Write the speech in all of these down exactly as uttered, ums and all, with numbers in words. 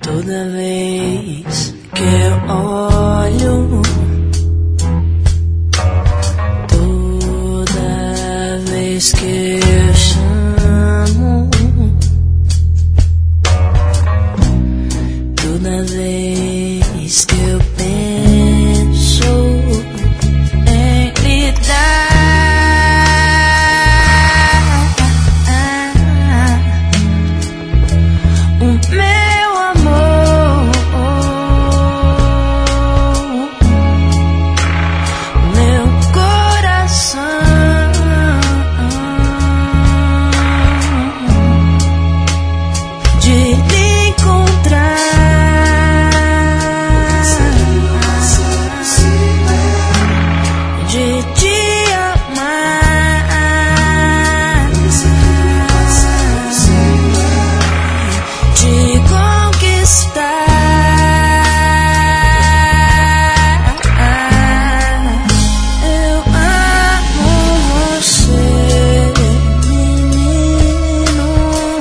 Toda vez que eu olho, toda vez que eu chamo, toda vez que eu penso em lhe dar o meu amor, meu coração, de lhe encontrar, de te amar, de conquistar. Eu amo você, menino.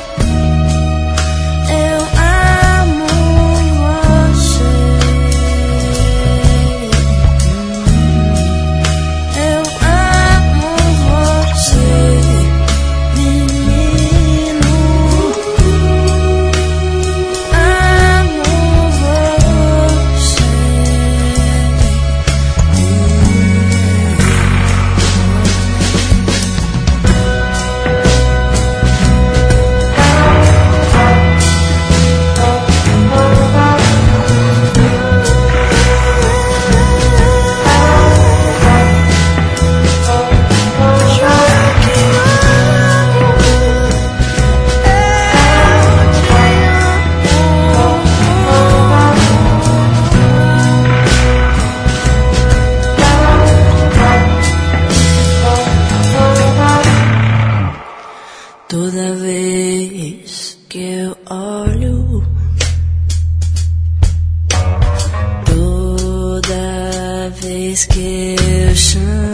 Eu amo você. Eu amo você, menino. Amo você. Toda vez que eu olho, toda vez que eu chamo,